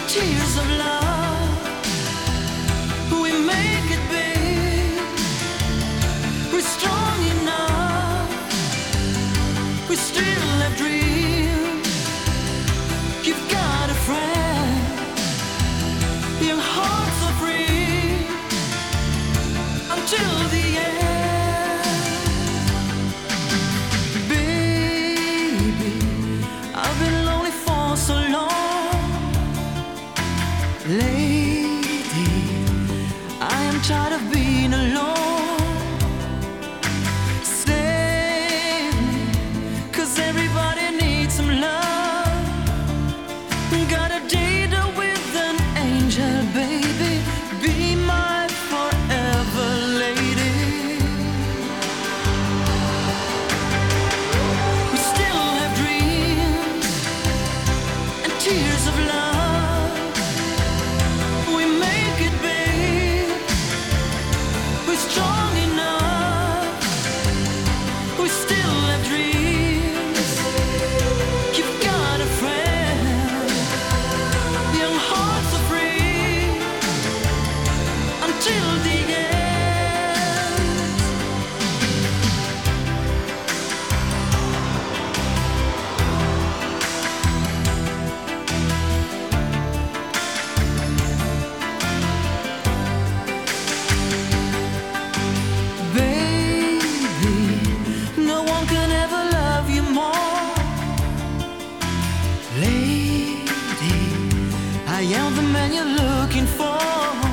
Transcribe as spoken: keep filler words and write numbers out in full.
tears of love, we make it big. We're strong enough, we still have dreams. You've got a friend, your hearts are free until the end. Baby, I've been lonely for so long. Lady, I am tired of being alone. Save me, 'cause everybody needs some love. Got a date with an angel, baby. Be my forever lady. We still have dreams and tears of love. We make it big. We're strong enough. We still have dreams. You've got a friend. Young hearts are free until the end. Baby, no one can ever love you more. Lady, I am the man you're looking for.